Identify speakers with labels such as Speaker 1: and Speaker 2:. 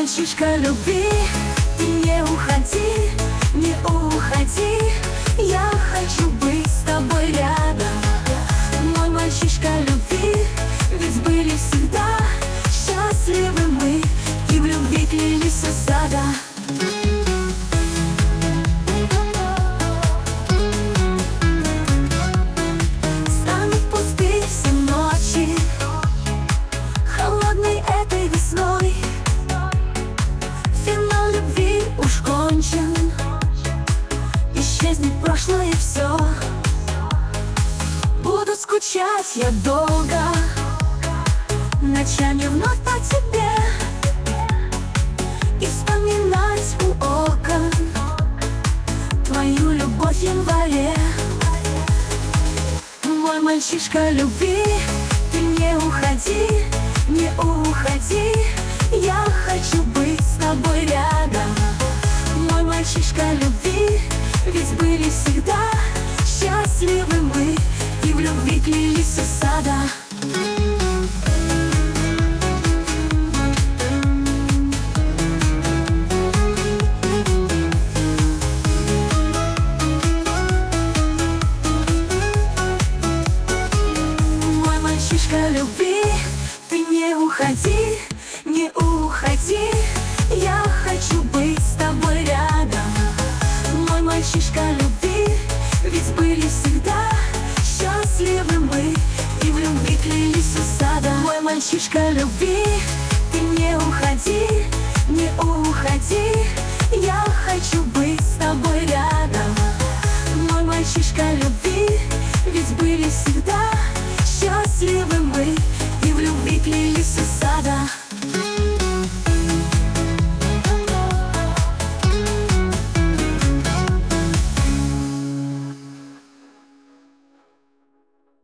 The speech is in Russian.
Speaker 1: мальчишка любви, ты не уходи, не уходи. Я хочу быть с тобой рядом. Мой мальчишка любви, ведь были всегда счастливы мы и в любви клялись у сада. Станут пустые все ночи холодной этой весной. Финал любви уж кончен, исчезнет прошлое и все. Буду скучать я долго, ночами вновь по тебе, и вспоминать у окон твою любовь в январе. Мой мальчишка любви, ты не уходи, не уходи. Я хочу быть с тобой рядом. Мой мальчишка любви, ведь были всегда счастливы мы и в любви клялись у сада. Мой мальчишка любви, ты не уходи, не уходи. Я хочу быть с тобой рядом. Мой мальчишка любви, ведь были всегда счастливы мы и в любви клялись у сада. Мой мальчишка любви, ты не уходи, не уходи. Я хочу быть с тобой рядом. Мой мальчишка любви, ведь были всегда счастливы мы и в любви клялись у сада.